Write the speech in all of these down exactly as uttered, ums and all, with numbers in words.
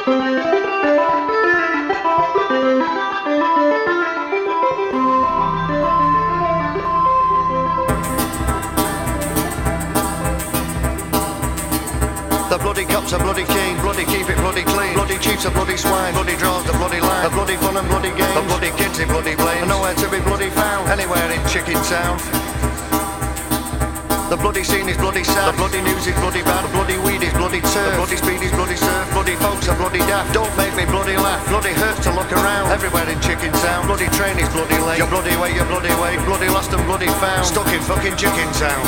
The bloody cops are bloody keen, bloody keep it bloody clean. Bloody chiefs are bloody swine, bloody draws the bloody line. The bloody fun and bloody games, the bloody kids in bloody blame. Nowhere to be bloody found, anywhere in Chicken Town. The bloody scene is bloody sad, the bloody news is bloody bad, the bloody weed is bloody turf, the bloody speed is bloody surf, bloody folks are bloody daft. Don't make me bloody laugh, bloody hurts to look around. Everywhere in Chicken Town, bloody train is bloody late. You're bloody way, you're bloody way, bloody lost and bloody found. Stuck in fucking Chicken Town.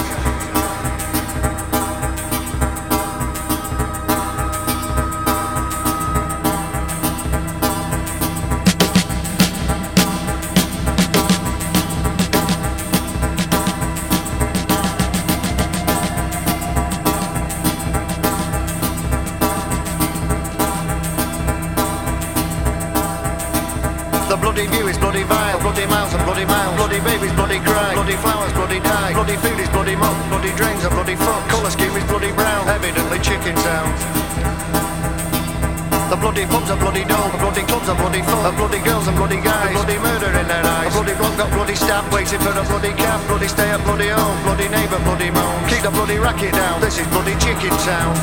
The bloody view is bloody vile, bloody mouth and bloody mouth, bloody babies bloody cry, bloody flowers bloody die, bloody food is bloody muck, bloody drains are bloody fuck, colour scheme is bloody brown, evidently Chicken Town. The bloody pubs are bloody dull, the bloody clubs are bloody full, the bloody girls and bloody guys, the bloody murder in their eyes, the bloody bloke got bloody stabbed, waiting for the bloody cab, bloody stay at bloody home, bloody neighbour bloody moan, keep the bloody racket down, this is bloody Chicken Town.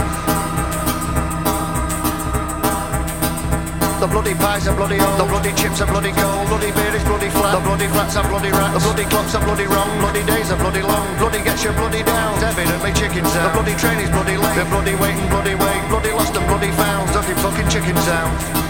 The bloody pies are bloody old, the bloody chips are bloody cold, bloody beer is bloody flat, the bloody flats are bloody rats, the bloody clocks are bloody wrong, bloody days are bloody long, bloody gets you bloody down, it's evidently Chicken Town. The bloody train is bloody late, the bloody waiting bloody wait, bloody lost and bloody found, stuck in fucking Chicken Town.